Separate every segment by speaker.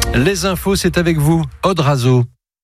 Speaker 1: Les infos, c'est avec vous, Aude Razo.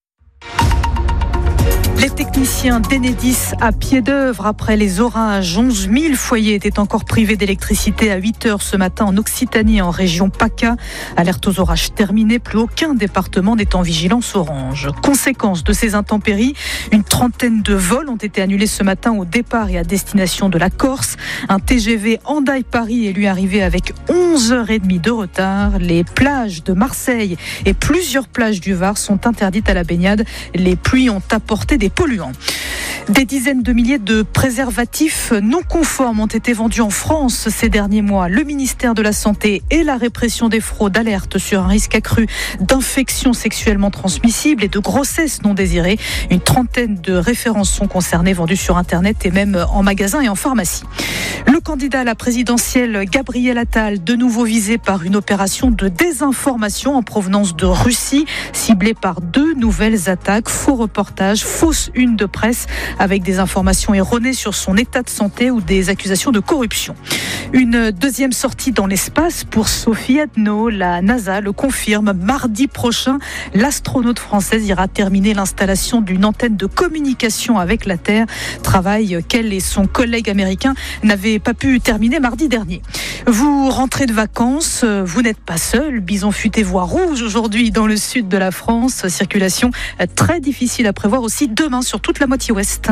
Speaker 2: Les techniciens d'Enedis à pied d'œuvre après les orages. 11 000 foyers étaient encore privés d'électricité à 8h ce matin en Occitanie, en région PACA. Alerte aux orages terminée, plus aucun département n'est en vigilance orange. Conséquence de ces intempéries, une trentaine de vols ont été annulés ce matin au départ et à destination de la Corse. Un TGV Hendaye-Paris est lui arrivé avec 11h30 de retard. Les plages de Marseille et plusieurs plages du Var sont interdites à la baignade. Les pluies ont apporté des polluants. Des dizaines de milliers de préservatifs non conformes ont été vendus en France ces derniers mois. Le ministère de la Santé et la répression des fraudes alertent sur un risque accru d'infections sexuellement transmissibles et de grossesses non désirées. Une trentaine de références sont concernées, vendues sur Internet et même en magasin et en pharmacie. Le candidat à la présidentielle, Gabriel Attal, de nouveau visé par une opération de désinformation en provenance de Russie, ciblée par 2 nouvelles attaques, faux reportages, fausses une de presse avec des informations erronées sur son état de santé ou des accusations de corruption. Une deuxième sortie dans l'espace pour Sophie Adno. La NASA le confirme, mardi prochain, l'astronaute française ira terminer l'installation d'une antenne de communication avec la Terre, travail qu'elle et son collègue américain n'avaient pas pu terminer mardi dernier. Vous rentrez de vacances, vous n'êtes pas seul. Bison futé voie rouge aujourd'hui dans le sud de la France. Circulation très difficile à prévoir aussi demain sur toute la moitié ouest.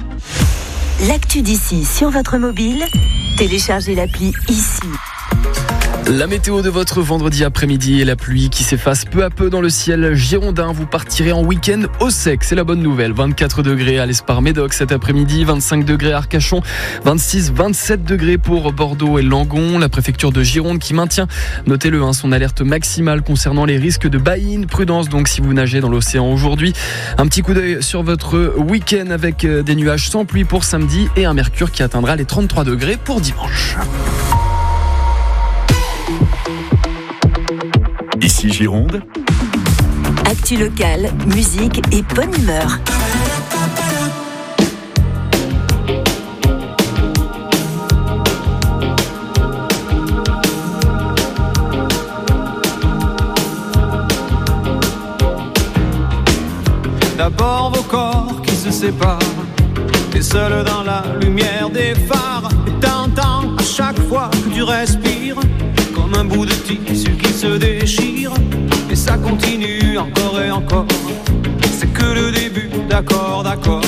Speaker 3: L'actu d'ici sur votre mobile, téléchargez l'appli ici.
Speaker 4: La météo de votre vendredi après-midi et la pluie qui s'efface peu à peu dans le ciel girondin. Vous partirez en week-end au sec, c'est la bonne nouvelle. 24 degrés à l'Espar-Médoc cet après-midi, 25 degrés à Arcachon, 26-27 degrés pour Bordeaux et Langon. La préfecture de Gironde qui maintient, notez-le, son alerte maximale concernant les risques de baïne. Prudence donc si vous nagez dans l'océan aujourd'hui. Un petit coup d'œil sur votre week-end avec des nuages sans pluie pour samedi et un mercure qui atteindra les 33 degrés pour dimanche.
Speaker 5: Ici Gironde.
Speaker 3: Actu locale, musique et bonne humeur.
Speaker 6: D'abord vos corps qui se séparent, et seul dans la lumière des phares. Et t'entends à chaque fois que tu respires comme un bout de tissu qui se déchire. Et ça continue encore et encore. C'est que le début, d'accord, d'accord.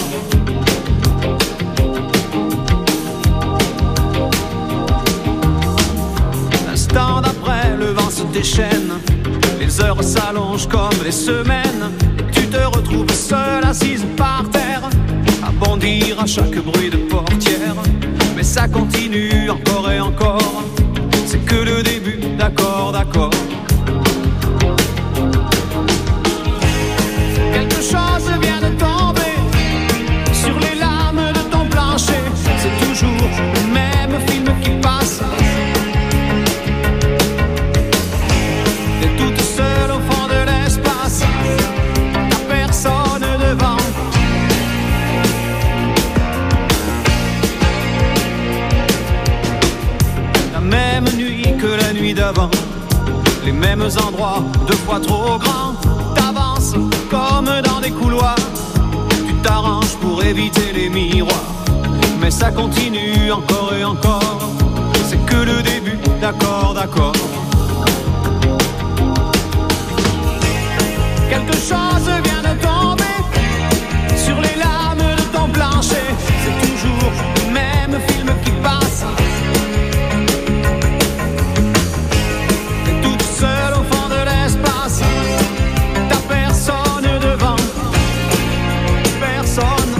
Speaker 6: L'instant d'après, le vent se déchaîne. Les heures s'allongent comme les semaines. Et tu te retrouves seule assise par terre, à bondir à chaque bruit de portière. Mais ça continue encore et encore. C'est que le début, d'accord, d'accord. Quelque chose vient de tomber sur les lames de ton plancher. C'est toujours le même film qui passe. T'es toute seule au fond de l'espace, t'as personne devant. La même nuit que la nuit d'avant, les mêmes endroits, 2 fois trop grands. T'avances comme dans des couloirs, tu t'arranges pour éviter les miroirs. Mais ça continue encore et encore. C'est que le début, d'accord, d'accord. Quelque chose vient de tomber sur les lames de ton plancher. C'est toujours le même film qui passe. T'es toute seule au fond de l'espace, t'as personne devant, personne.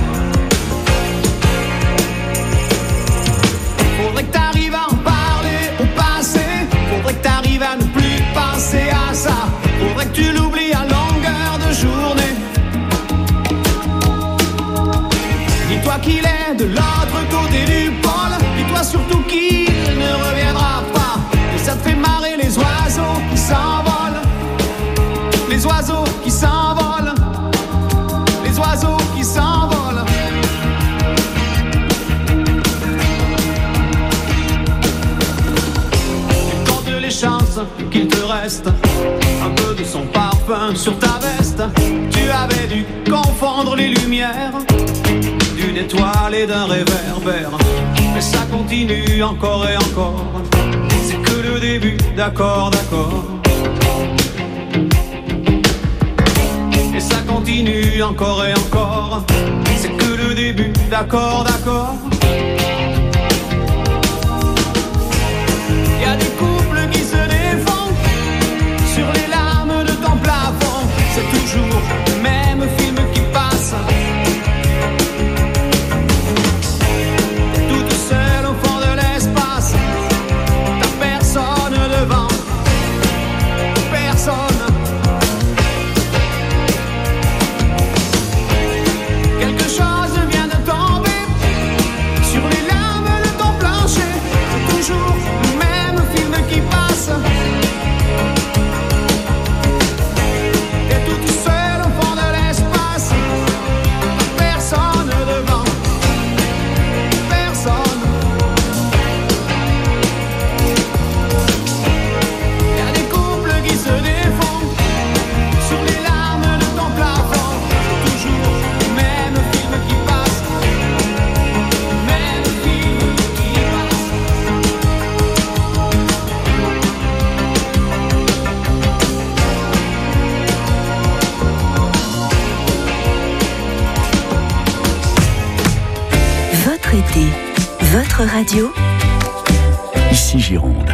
Speaker 6: Faudrait que t'arrives à en parler au passé. Faudrait que t'arrives à ne plus penser à ça. Faudrait que tu l'oublies à longueur de journée. Dis-toi qu'il est chances qu'il te reste un peu de son parfum sur ta veste. Tu avais dû confondre les lumières d'une étoile et d'un réverbère. Mais ça continue encore et encore. C'est que le début, d'accord, d'accord. Et ça continue encore et encore. C'est que le début, d'accord, d'accord. Y a des couples qui se défendent sur les lames de ton plafond. C'est toujours le même film qui passe. Toute seule au fond de l'espace. T'as personne devant, personne. Quelque chose vient de tomber sur les lames de ton plancher. C'est toujours le même film qui passe. T'es toute seule au fond de l'espace. Personne devant, personne. Y'a des couples qui se défont sur les larmes de ton plafond. C'est toujours le même film qui passe. Le même film qui passe.
Speaker 3: Votre été, votre radio.
Speaker 5: Ici Gironde.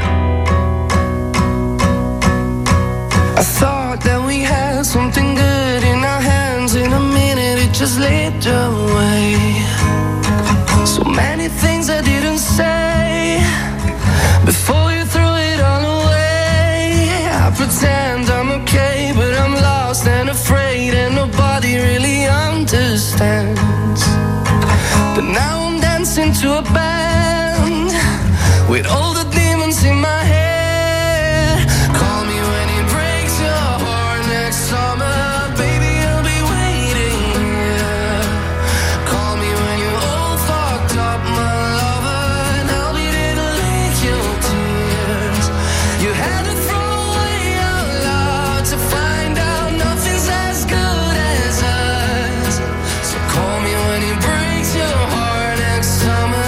Speaker 7: I thought that we had something good in our hands. In a minute it just slipped away. So many things I didn't say before you threw it all away. I pretend I'm okay, but I'm lost and afraid, and nobody really understands. But now I'm dancing to a band with all the demons in my head. Call me when it breaks your heart next summer, baby, I'll be waiting here. Call me when you're all fucked up, my lover, and I'll be there to lick your tears. You had to throw away your love to find out nothing's as good as us. So call me when it breaks your heart next summer.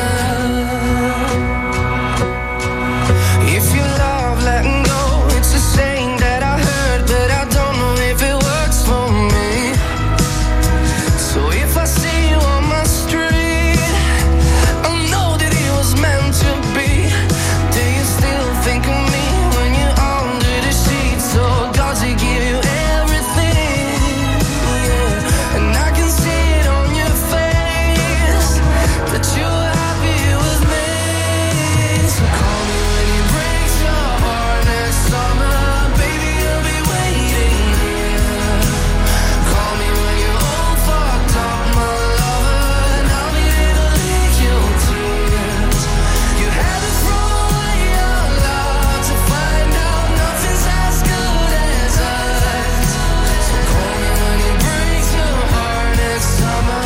Speaker 7: If you love letting go, it's a saying that I heard, but I don't know if it works for me. So if I see you on my street, I know that it was meant to be. Do you still think of me when you're under the sheets? So God to give you everything, yeah. And I can see it on your face that you're happy with me. So call me when it breaks your heart next summer, baby, I'll be waiting here. Call me when you're all fucked up, my lover, and I'll be there to lick your tears. You had to throw away your love to find out nothing's as good as us. So call me when it breaks your heart next summer.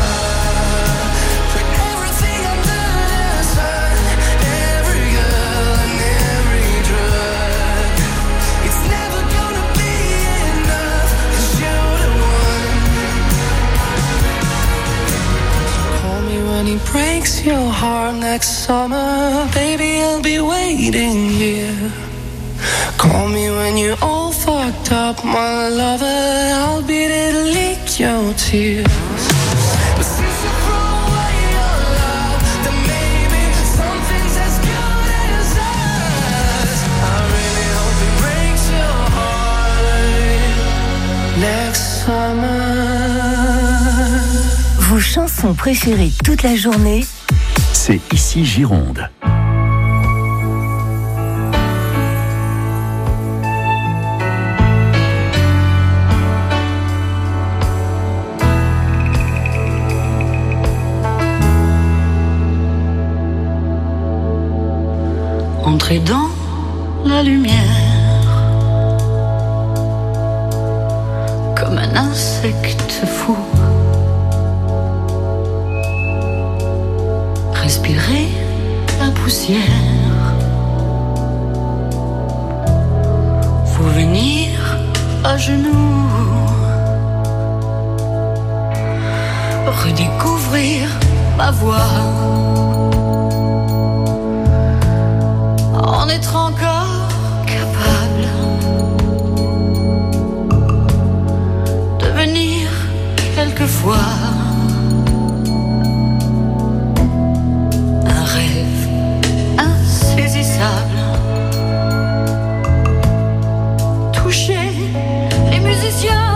Speaker 7: Put everything under the sun, every girl and every drug. It's never gonna be enough, 'cause you're the one. Call me when he breaks your heart next summer, baby, I'll be waiting here. Call me when you're all fucked up, my lover, I'll be there to lick your tears. But since you threw away your love, then maybe something's as good as us. I really hope it breaks your heart next summer.
Speaker 3: Vos chansons préférées toute la journée.
Speaker 5: C'est Ici Gironde.
Speaker 8: Entrer dans la lumière comme un insecte fou, respirer la poussière à genoux, redécouvrir ma voix, en être encore capable, devenir quelquefois un rêve insaisissable, toucher les musiciens,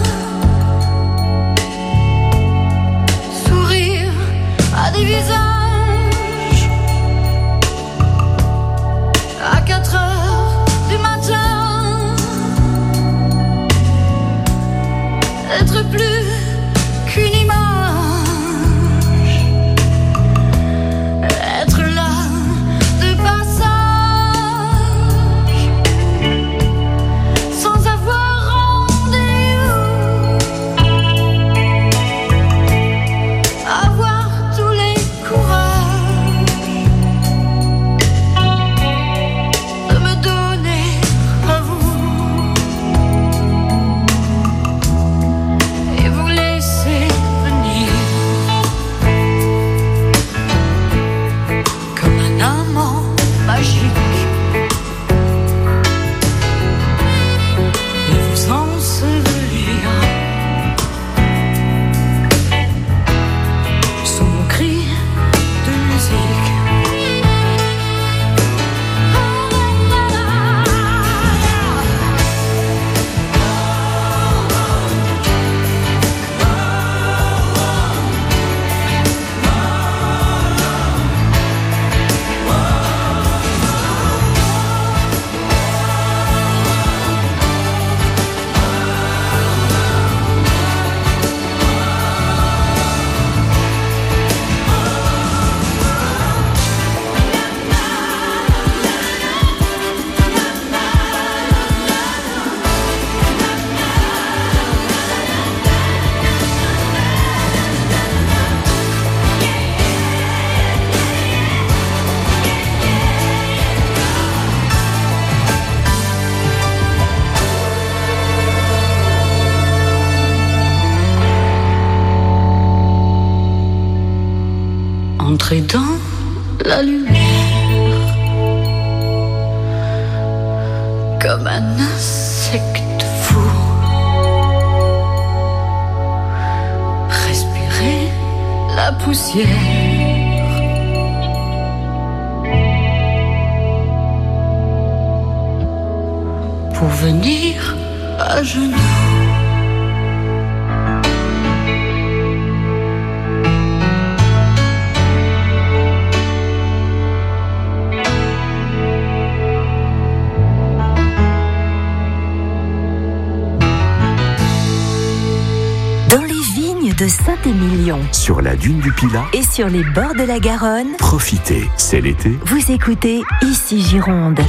Speaker 8: sourire à des visages, à 4 heures du matin, être plus qu'une image, être là de passage, sans avoir rendez-vous, avoir tous les courages de me donner à vous et vous laisser venir comme un amant magique et vous ensevelir sous mon cri de musique. Entrer dans la lumière comme un insecte fou, respirer la poussière pour venir à genoux.
Speaker 3: De Saint-Émilion
Speaker 5: Sur la dune du Pilat,
Speaker 3: et sur les bords de la Garonne,
Speaker 5: profitez, c'est l'été.
Speaker 3: vous écoutez Ici Gironde.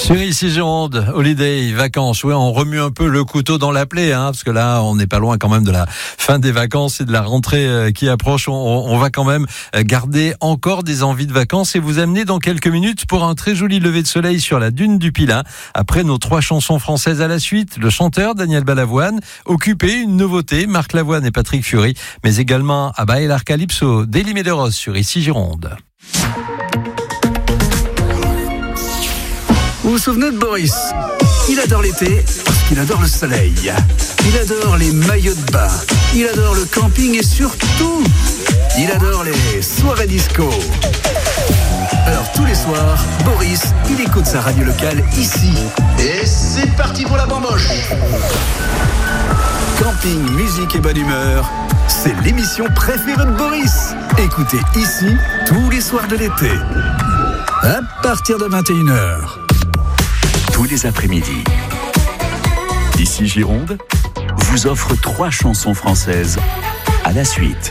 Speaker 1: Sur Ici Gironde, holiday, vacances, ouais, on remue un peu le couteau dans la plaie, parce que là, on n'est pas loin quand même de la fin des vacances et de la rentrée qui approche. On va quand même garder encore des envies de vacances et vous amener dans quelques minutes pour un très joli lever de soleil sur la dune du Pilat. Après nos 3 chansons françaises à la suite, le chanteur Daniel Balavoine, Occupé, une nouveauté, Marc Lavoine et Patrick Fury, mais également Abba et l'Arcalypso, Deli Medeiros sur Ici Gironde.
Speaker 9: Vous vous souvenez de Boris ? Il adore l'été parce qu'il adore le soleil. Il adore les maillots de bain. Il adore le camping et surtout, il adore les soirées disco. Alors tous les soirs, Boris, il écoute sa radio locale ici.
Speaker 10: Et c'est parti pour la bamboche.
Speaker 9: Camping, musique et bonne humeur, c'est l'émission préférée de Boris. Écoutez ici tous les soirs de l'été. À partir de 21h.
Speaker 5: Tous les après-midi. Ici Gironde vous offre 3 chansons françaises à la suite.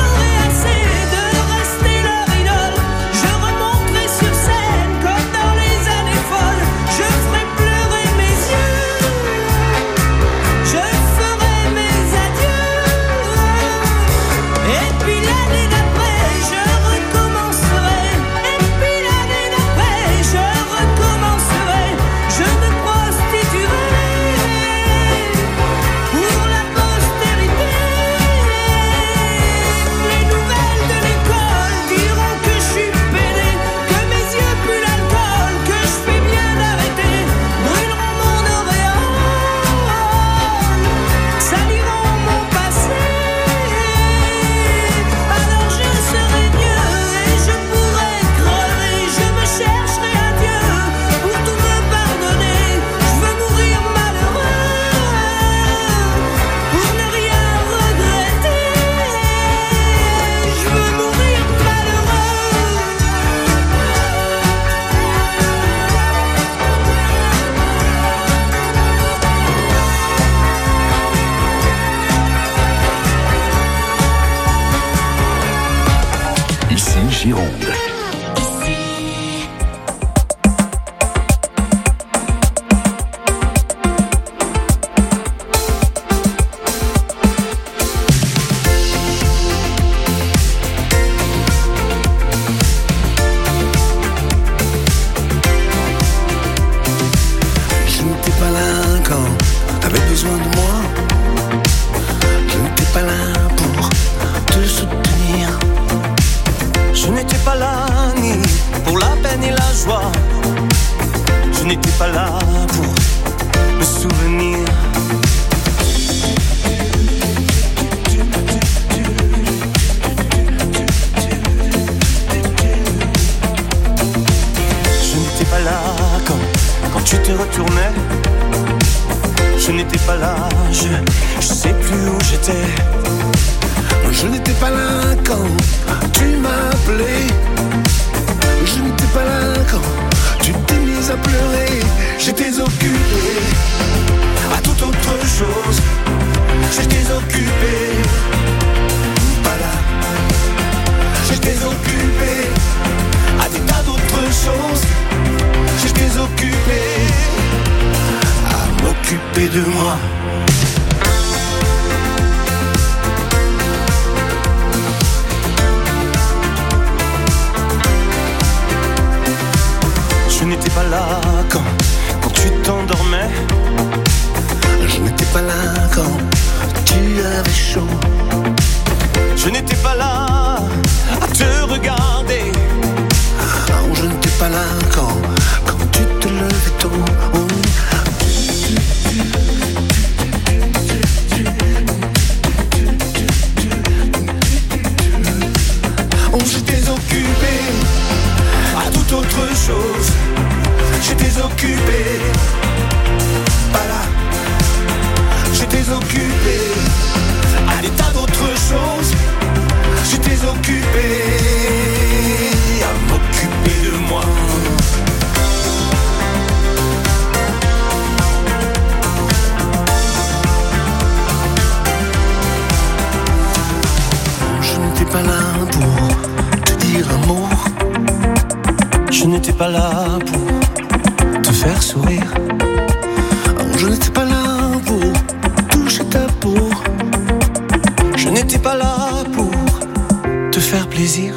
Speaker 7: Sur scène, comme dans les
Speaker 6: toi. Je n'étais pas là pour me souvenir. Je n'étais pas là quand tu te retournais. Je n'étais pas là, je sais plus où j'étais.
Speaker 11: Je n'étais pas là quand tu m'appelais. Je n'étais pas là quand tu t'es mise à pleurer.
Speaker 6: J'étais occupé à toute autre chose. J'étais occupé, pas là. J'étais occupé à des tas d'autres choses. J'étais occupé à m'occuper de moi. Je n'étais pas là quand tu t'endormais.
Speaker 11: Je n'étais pas là quand tu avais chaud.
Speaker 6: Je n'étais pas là à te regarder.
Speaker 11: Je n'étais pas là quand tu te levais tôt.
Speaker 6: J'étais occupé à toute autre chose. J'étais occupé, pas là. J'étais occupé à des tas d'autres choses. J'étais occupé à m'occuper de moi.
Speaker 11: Je n'étais pas là pour te dire un mot.
Speaker 6: Je n'étais pas là pour te faire sourire.
Speaker 11: Je n'étais pas là pour toucher ta peau.
Speaker 6: Je n'étais pas là pour te faire plaisir.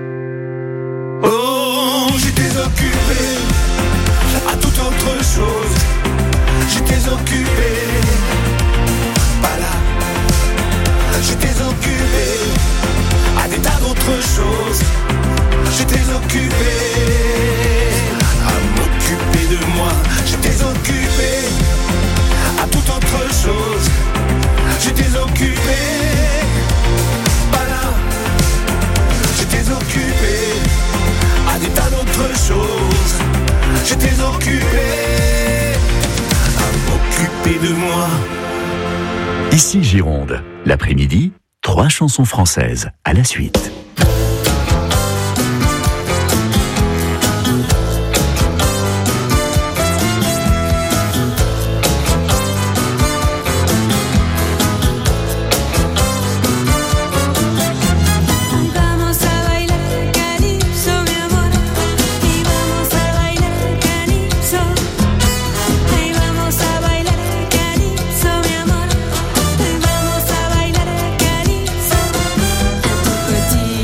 Speaker 6: Oh, j'étais occupé à toute autre chose. J'étais occupé, pas là. J'étais occupé à des tas d'autres choses. J'étais occupé à m'occuper de moi. J'étais occupé à toute autre chose. J'étais occupé, pas là. J'étais occupé à des tas d'autres choses. J'étais occupé à m'occuper de moi.
Speaker 5: Ici Gironde, l'après-midi, 3 chansons françaises à la suite.
Speaker 12: Petit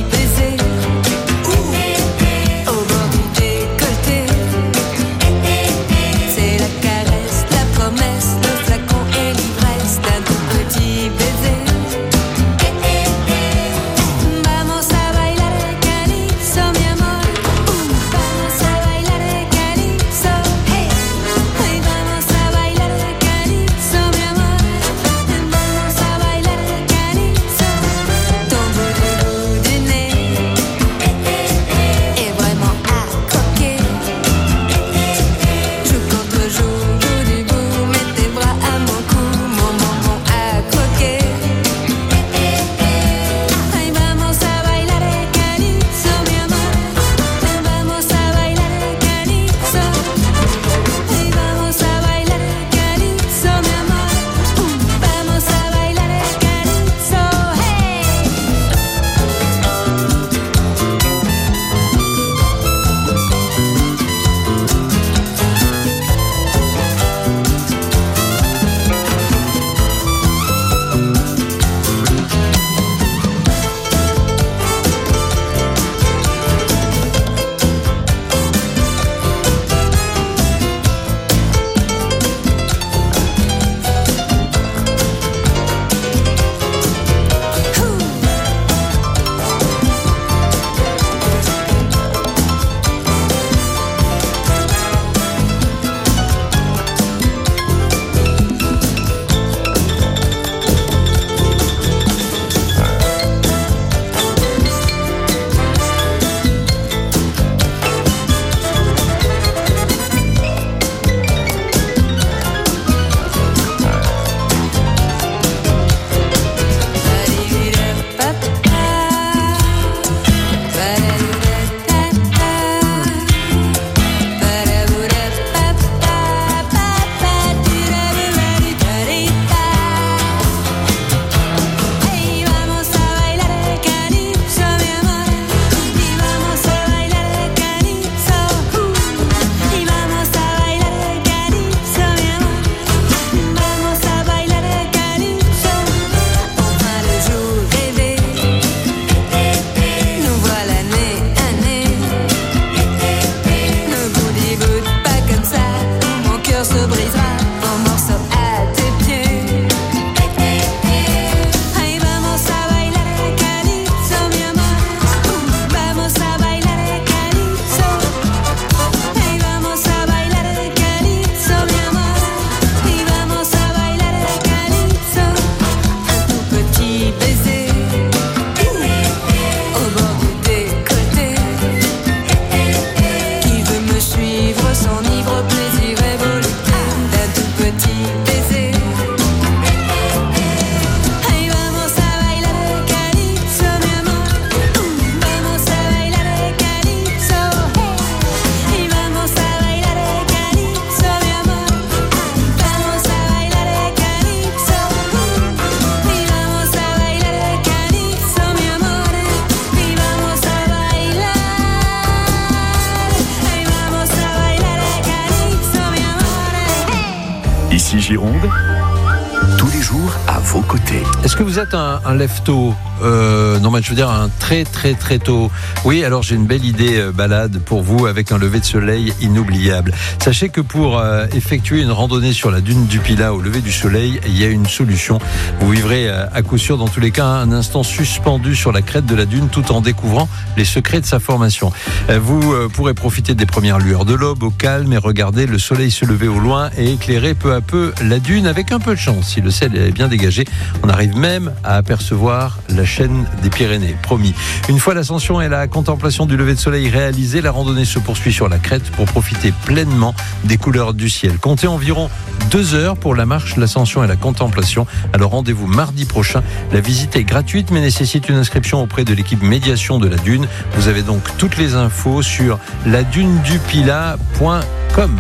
Speaker 5: Ici Gironde, tous les jours à vos côtés.
Speaker 1: Est-ce que vous êtes un lève-tôt non, mais je veux dire un très très très tôt. Oui, alors j'ai une belle idée balade pour vous avec un lever de soleil inoubliable. Sachez que pour effectuer une randonnée sur la dune du Pilat au lever du soleil, il y a une solution. Vous vivrez à coup sûr dans tous les cas un instant suspendu sur la crête de la dune tout en découvrant les secrets de sa formation. Vous pourrez profiter des premières lueurs de l'aube au calme et regarder le soleil se lever au loin et éclairer peu à peu la dune avec un peu de chance. Si le ciel est bien dégagé, on arrive même à apercevoir la chaîne des Pyrénées, promis. Une fois l'ascension et la contemplation du lever de soleil réalisée, la randonnée se poursuit sur la crête pour profiter pleinement des couleurs du ciel. Comptez environ 2 heures pour la marche, l'ascension et la contemplation. Alors rendez-vous mardi prochain. La visite est gratuite mais nécessite une inscription auprès de l'équipe médiation de la dune. Vous avez donc toutes les infos sur ladunedupilat.com.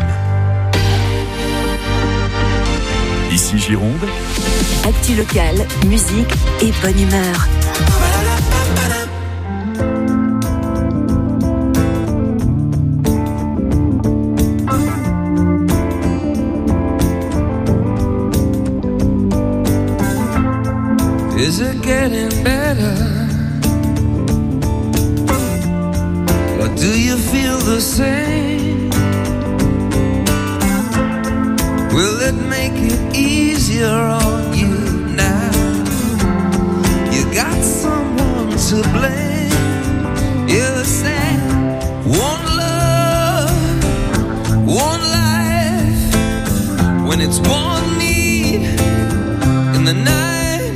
Speaker 5: Ici Gironde,
Speaker 3: Actu locale, musique et bonne humeur.
Speaker 11: Is it getting better? Or do you feel the same? Will it make it easier on you now? You got someone to blame. You said one love, one life. When it's one need in the night,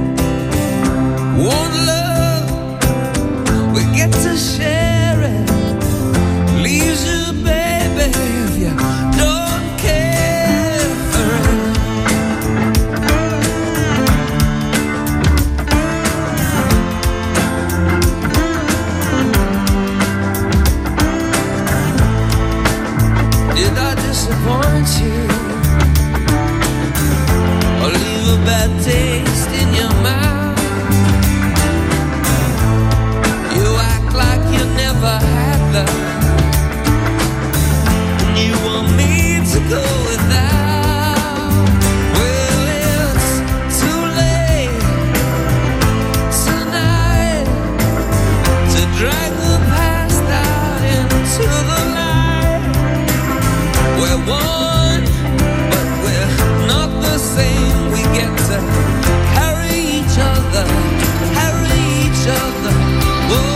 Speaker 11: one love, we get to share it. Leaves you, baby, if you don't care for it. Did I disappoint you? Or leave a bad taste in your mouth? You act like you never had love. You want me to go without? Well, it's too late tonight to drag the past out into the light. We're one, but we're not the same. We get to carry each other, carry each other. Whoa.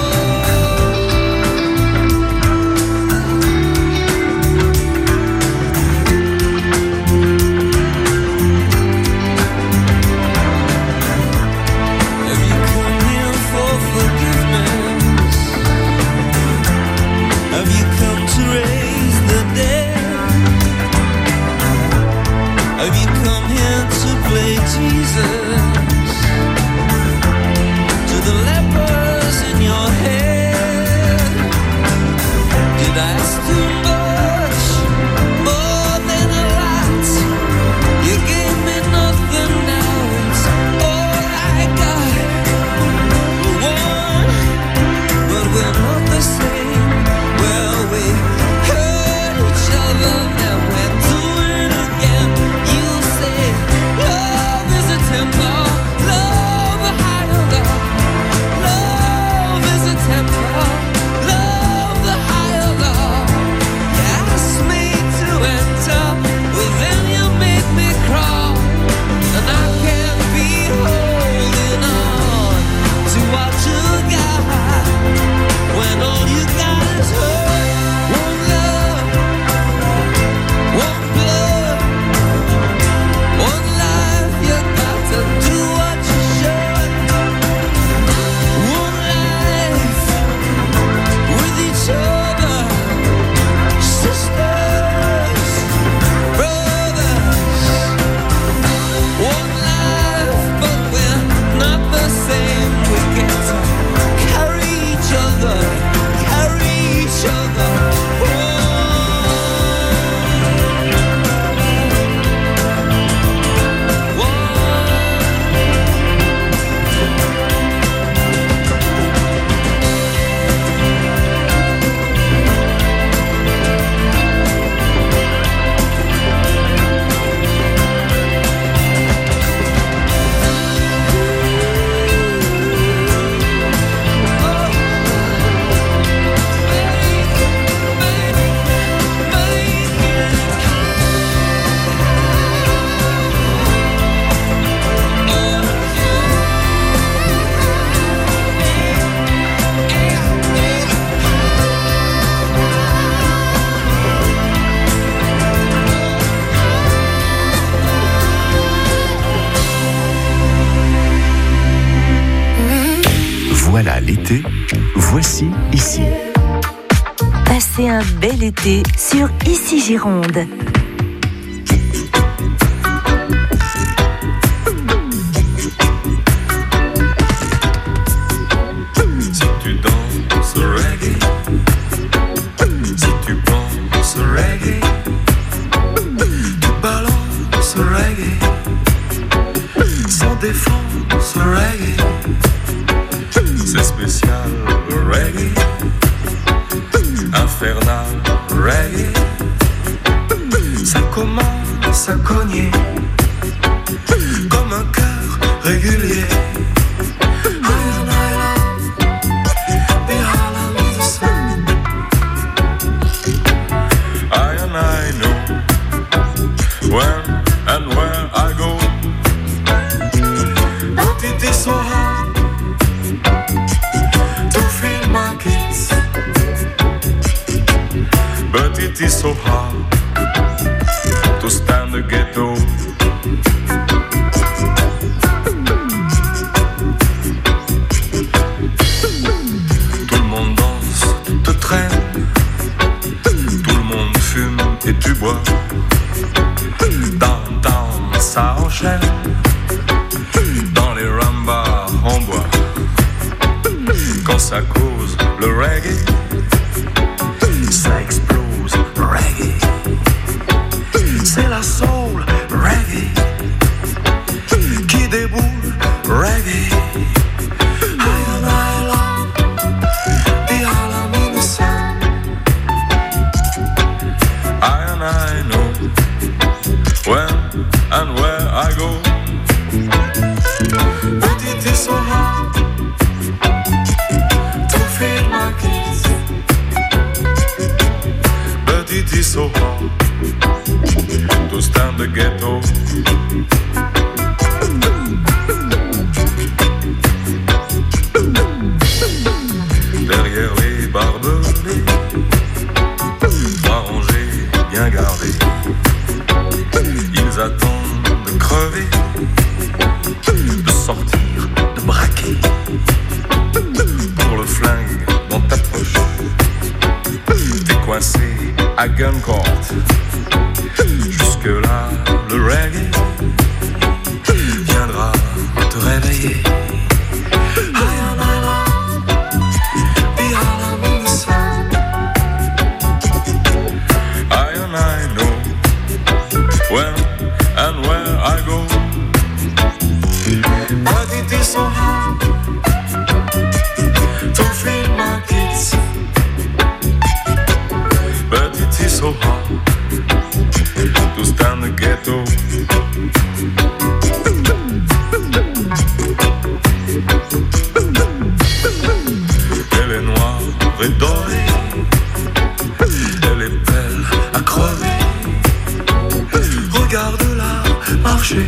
Speaker 11: Have you come here for forgiveness? Have you come to raise the dead? Have you come here to play Jesus? To the lepers in your head? Did I ask too much? More than a lot. You gave me nothing, now it's all I got. We're one, but we're not the same. Well, we hurt each other, now we're doing it again. You say love is a temple, love a higher love, love.
Speaker 5: Voici Ici.
Speaker 3: Passez un bel été sur Ici Gironde.
Speaker 12: Si tu danses reggae, si tu penses reggae, tu balances reggae, sans défense reggae, c'est spécial reggae, infernal reggae, ça commence à cogner comme un cœur régulier. I know when and where I go, but it is so hard to feel my kiss, but it is so hard to stand the ghetto. Tout le monde danse, tout te traîne, et tu bois. Downtown, ça enchaîne. Dans les rambas, on boit. Quand ça cause le reggae, ça explose reggae. C'est la soul reggae qui déboule reggae. I know when and where I go, but it is so hard to feel my kiss, but it is so hard to stand the ghetto. Derrière les barbelés, bien gardés, ils attendent de crever, de sortir, de braquer, pour le flingue dans ta poche, t'es coincé à gun court, jusque là le reggae viendra te réveiller. I know when and where I go, but it is so hard to feel my kiss, but it is so hard to stand the ghetto. Elle est noire et dorée, elle est belle à crever. Regarde-la marcher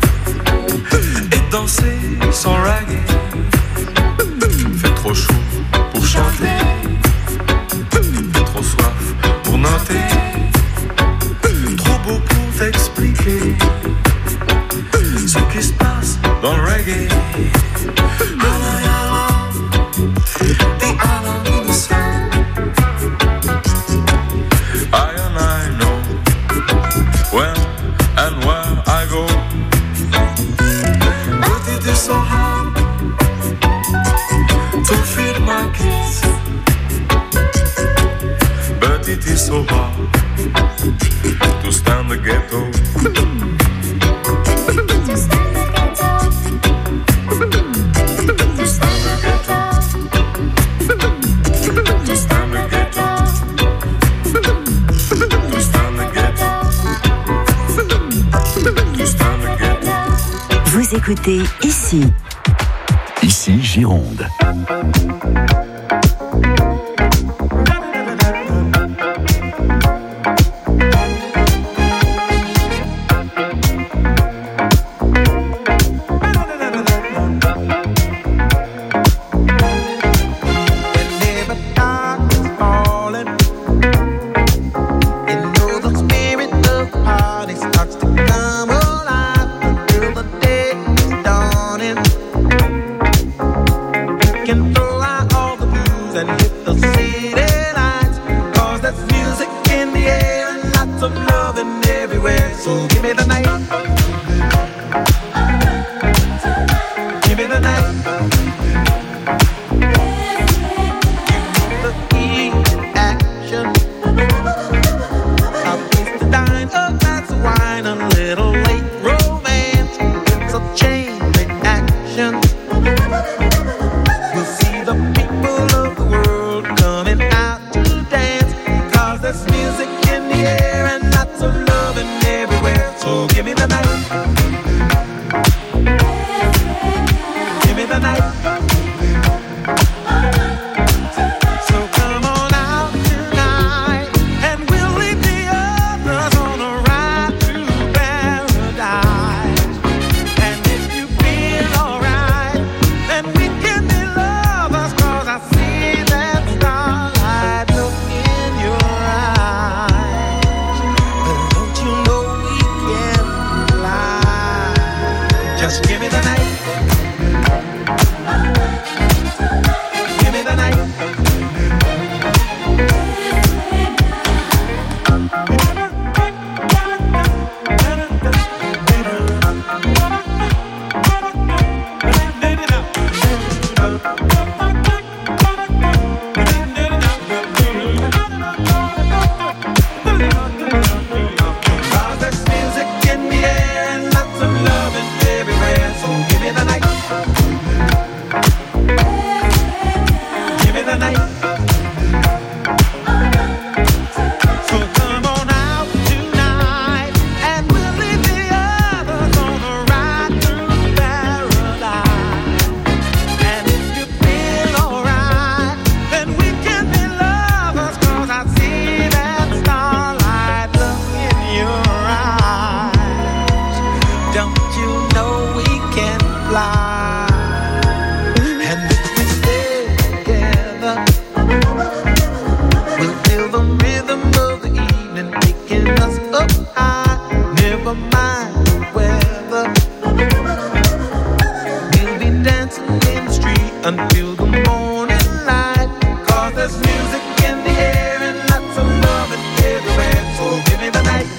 Speaker 12: et danser sans reggae. Fait trop chaud pour chanter, fait trop soif pour noter, trop beau pour t'expliquer ce qui se passe dans le reggae. I know when and where I go, but it is so hard to feel my kiss, but it is so hard to stand the ghetto.
Speaker 3: Vous écoutez Ici.
Speaker 5: Ici Gironde.
Speaker 7: Can throw out all
Speaker 6: loving everywhere. So give me the night. Give me the night. The key action. A place to dine, a glass of wine, a little late romance. It's a chain reaction. We'll see the people of the world coming out to dance. Cause there's music in the air and lots of loving everywhere. So give me the night. Give me the night. So come on out tonight and we'll leave the others on a ride through paradise. And if you feel alright, then we can be lovers. Cause I see that starlight look in your eyes. But don't you know we can fly? Just give me the night. Give me the night. Cause there's music in the air and lots of loving everywhere. So give me the night. Give me the night. So come on out tonight and we'll leave the others on a ride through paradise. And if you feel alright, then we can be lovers. Cause I see that starlight look in your eyes. Don't you know we can fly? And if we stay together, we'll feel the rhythm of the evening taking us up high. Never mind the weather. We'll be dancing in the street until the morning light. Cause there's music in the air and lots of loving everywhere. So give me the night.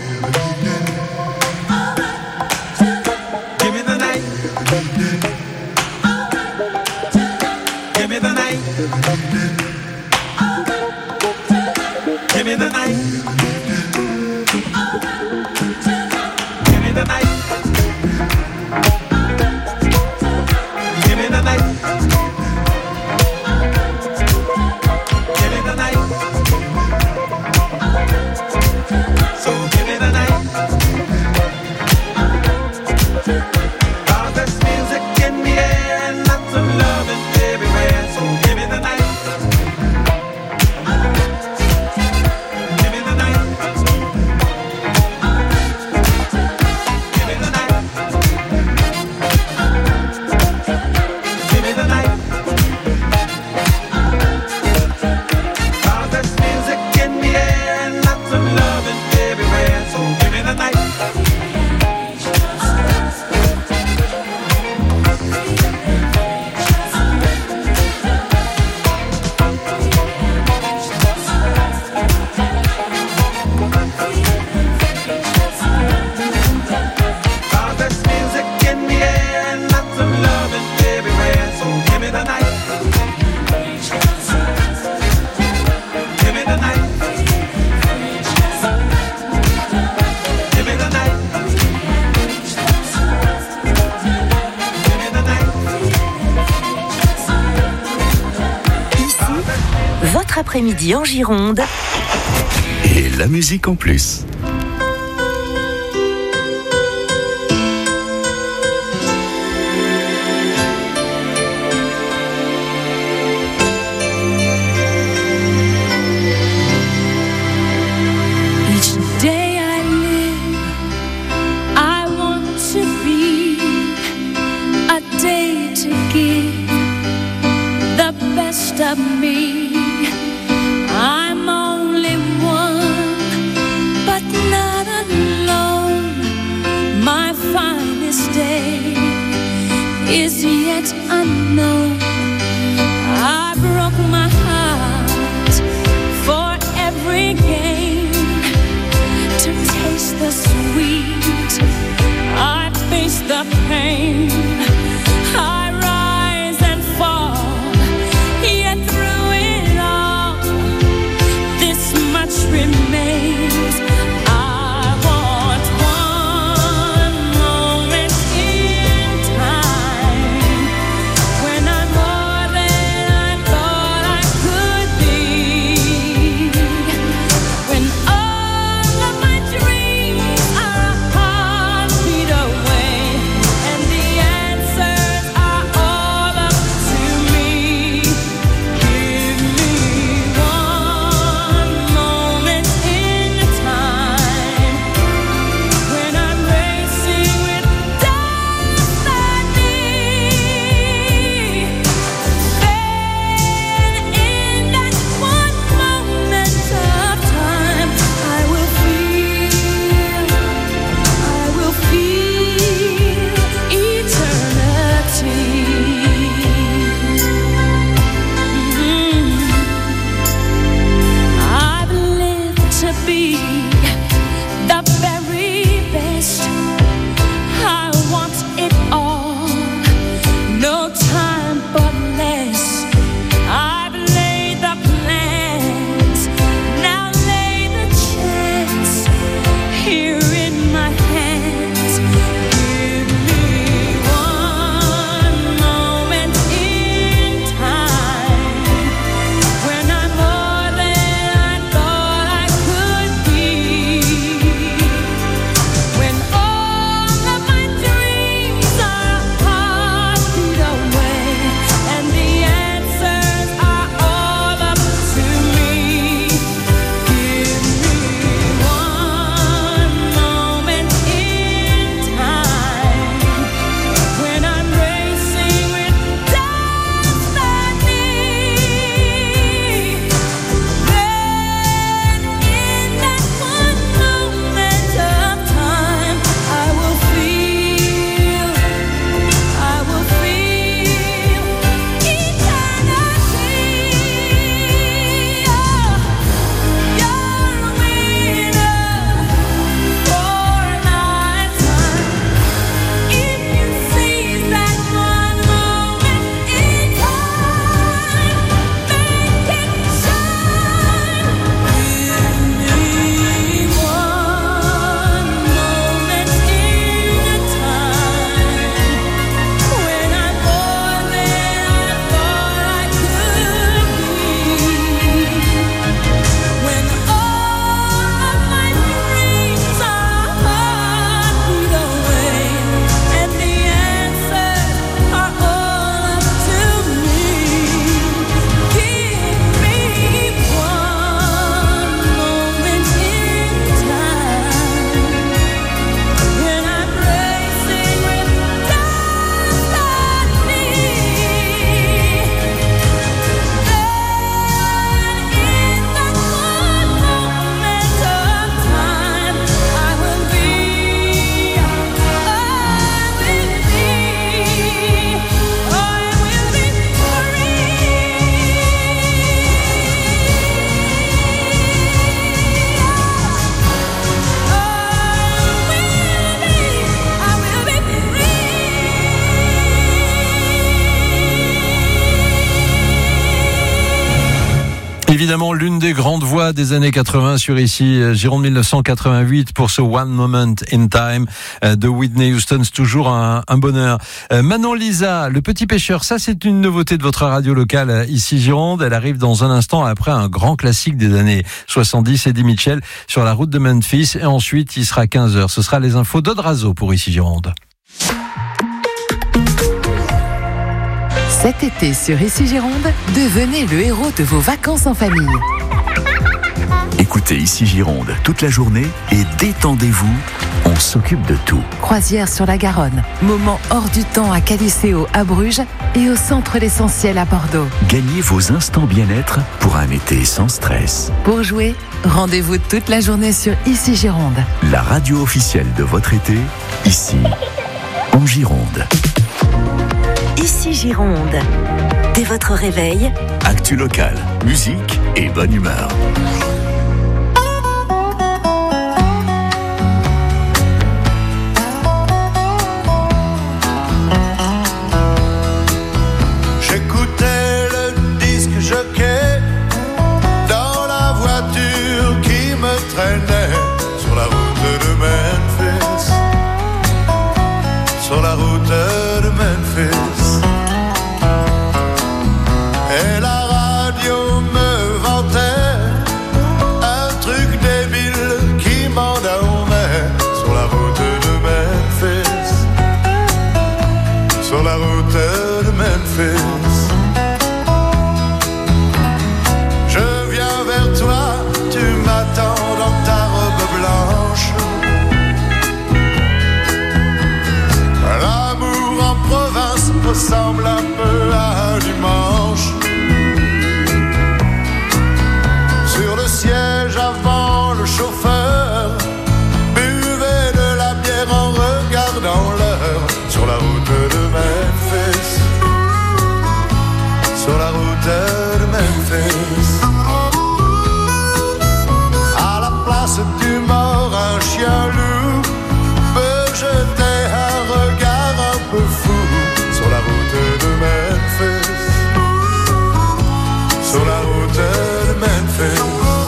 Speaker 6: Give me the night. Give me the night. Give me the night. Give me the night. Give me the night. Give me the night. So give me the night. Cause there's music in the air and lots of loving everywhere. So give me the night. Give me the night. Give me the night. Give me the night. Cause there's music in the air and lots of loving everywhere. So give me the night. Cause there's music in the air and lots of loving everywhere. So give me the night. Give me the night. Give me the night. Give me the night.
Speaker 3: Ici, votre après-midi en Gironde.
Speaker 5: Et la musique en plus.
Speaker 8: Each day I live, I want to be a day to give the best of me. I'm only one, but be the very best. I want it all, no time but less. I've laid the plans, now lay the chance here in my hands. Give me one moment in time when I'm more than I thought I could be, when all of my dreams are a heartbeat away and the answers are all up to me. Give me one moment in time when I'm racing with destiny. Then in that one moment of time I will feel eternity. You're a winner for a lifetime. If you seize that one moment in time, make it shine. Give me one moment in time when I'm more than I thought I could be, when all of my dreams are a heartbeat away and the answers are all up to me. Give me one moment in time when I'm racing with destiny. Then in that one moment of time I will be
Speaker 1: Évidemment, l'une des grandes voix des années 80 sur ici, Gironde 1988 pour ce One Moment in Time de Whitney Houston. C'est toujours un bonheur. Manon Lisa, Le Petit Pêcheur, ça c'est une nouveauté de votre radio locale ici Gironde. Elle arrive dans un instant après un grand classique des années 70, Eddie Mitchell, Sur la route de Memphis. Et ensuite, il sera 15h. Ce sera les infos d'Odrazo pour ici Gironde.
Speaker 13: Cet été sur Ici Gironde, devenez le héros de vos vacances en famille.
Speaker 5: Écoutez Ici Gironde toute la journée et détendez-vous, on s'occupe de tout.
Speaker 13: Croisière sur la Garonne, moment hors du temps à Caliceo à Bruges et au Centre l'Essentiel à Bordeaux.
Speaker 5: Gagnez vos instants bien-être pour un été sans stress.
Speaker 13: Pour jouer, rendez-vous toute la journée sur Ici Gironde.
Speaker 5: La radio officielle de votre été, ici, en Gironde.
Speaker 3: Ici Gironde. Dès votre réveil,
Speaker 5: Actu locale, musique et bonne humeur.
Speaker 14: J'écoutais le disque jockey dans la voiture qui me traînait sur la route de Memphis. Sur la route de Memphis. Et la radio me vantait face du mort, un chien loup peut jeter un regard un peu fou sur la route de Memphis, sur la route de Memphis.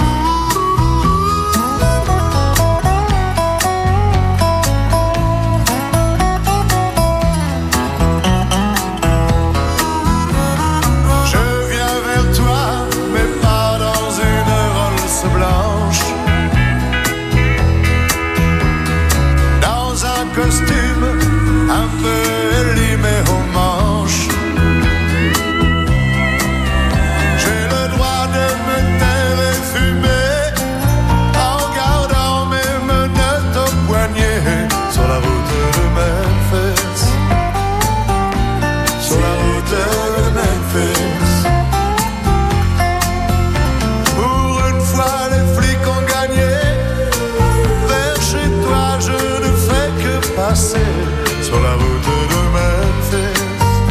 Speaker 14: Costume un peu élimé aux manches. J'ai le droit de me taire et fumer en gardant mes menottes au poignet sur la route de Memphis, sur la route de Memphis. Pour une fois les flics ont gagné, vers chez toi je ne fais que passer sur la route de Memphis,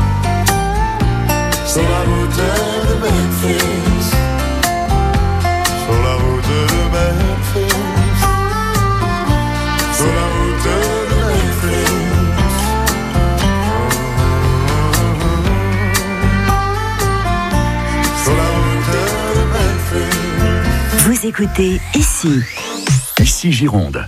Speaker 14: sur la route de Memphis, sur la route de Memphis, sur la route de Memphis. Sur la route de Memphis.
Speaker 3: Vous écoutez ici.
Speaker 5: Ici Gironde.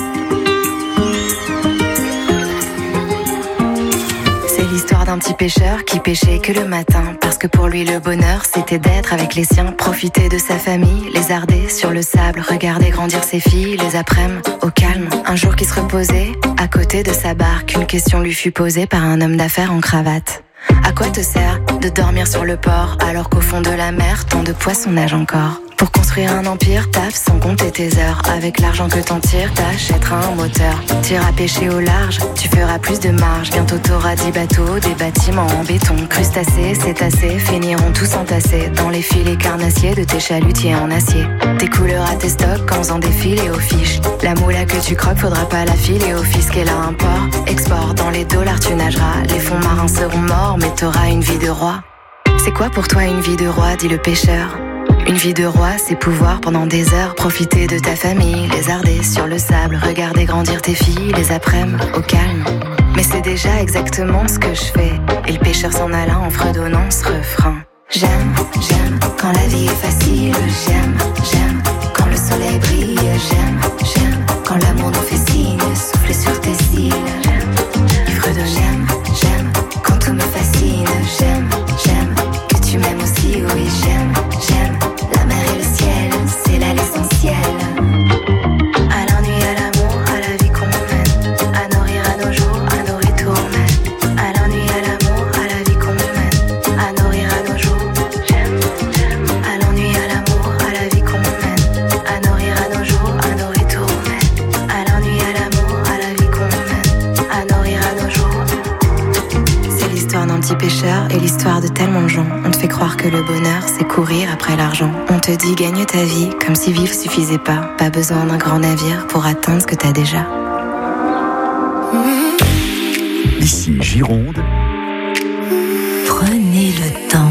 Speaker 15: L'histoire d'un petit pêcheur qui pêchait que le matin, parce que pour lui le bonheur c'était d'être avec les siens, profiter de sa famille, lézarder sur le sable, regarder grandir ses filles les après-midi au calme. Un jour qui se reposait à côté de sa barque, une question lui fut posée par un homme d'affaires en cravate. À quoi te sert de dormir sur le port alors qu'au fond de la mer tant de poissons nagent encore? Pour construire un empire, taffe sans compter tes heures. Avec l'argent que t'en tires, t'achèteras un moteur. T'iras pêcher au large, tu feras plus de marge. Bientôt t'auras 10 bateaux, des bâtiments en béton. Crustacés, cétacés, finiront tous entassés dans les filets carnassiers de tes chalutiers en acier. T'écouleras tes stocks en faisant des filets aux fiches. La moula que tu croques, faudra pas la filer au fisc. Elle a un port, export, dans les dollars tu nageras. Les fonds marins seront morts, mais t'auras une vie de roi. C'est quoi pour toi une vie de roi, dit le pêcheur? Une vie de roi, c'est pouvoir pendant des heures profiter de ta famille, lézarder sur le sable, regarder grandir tes filles les après-midi au calme. Mais c'est déjà exactement ce que je fais. Et le pêcheur s'en alla en fredonnant ce refrain. J'aime, j'aime quand la vie est facile. J'aime, j'aime quand le soleil brille. J'aime, j'aime quand l'amour nous fait signe, souffler sur tes cils. Ivre de j'aime, j'aime quand tout me fascine. J'aime, j'aime que tu m'aimes aussi, oui j'aime, j'aime. La mer et le ciel, c'est là l'essentiel. À l'ennui, à l'amour, à la vie qu'on mène, à nos rires, à nos jours, à nos retournements. À l'ennui, à l'amour, à la vie qu'on mène, à nos rires, à nos jours. J'aime, j'aime. À l'ennui, à l'amour, à la vie qu'on mène, à nos rires, à nos jours, à nos retournements. À l'ennui, à l'amour, à la vie qu'on mène, à nos rires, à nos jours. C'est l'histoire d'un petit pêcheur et l'histoire de tellement de gens. On te fait croire que le bonheur, c'est courir après l'argent. On te dit gagne ta vie, comme si vivre suffisait pas. Pas besoin d'un grand navire pour atteindre ce que t'as déjà.
Speaker 5: Ici Gironde.
Speaker 3: Prenez le temps.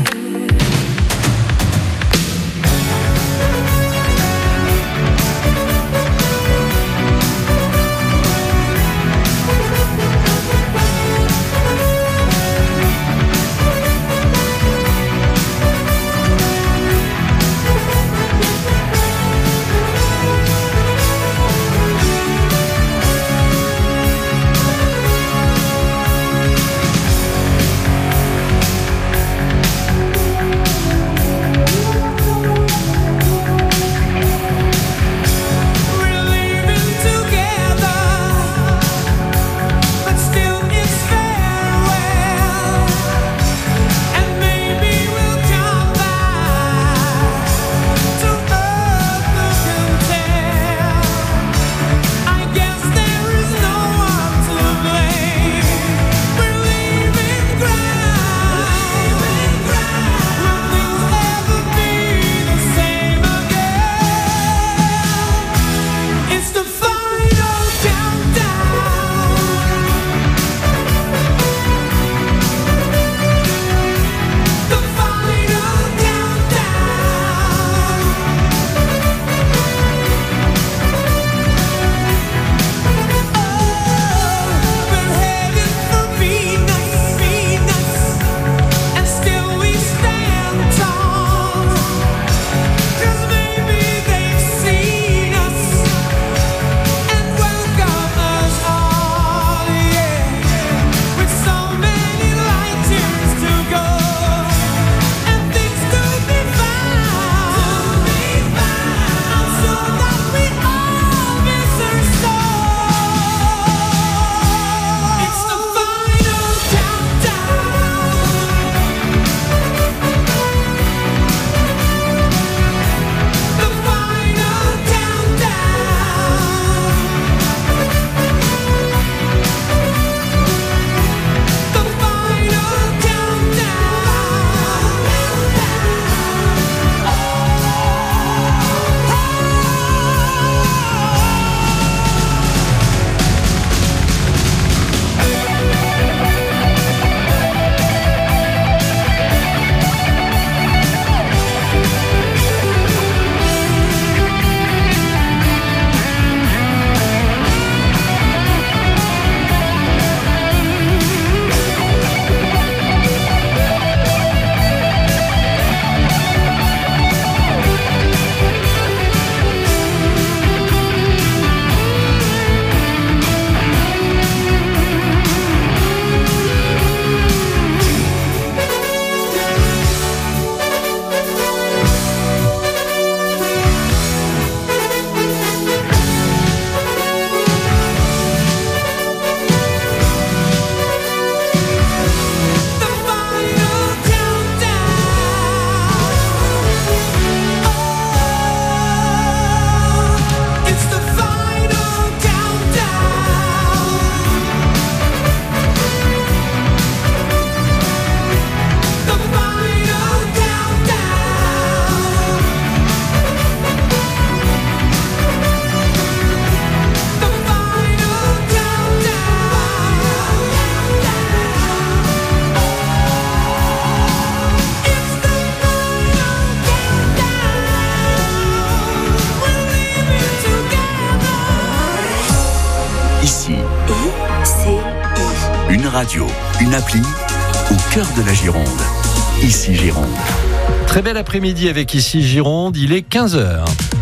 Speaker 5: radio, une appli au cœur de la Gironde. Ici Gironde.
Speaker 1: Très bel après-midi avec Ici Gironde, il est 15h.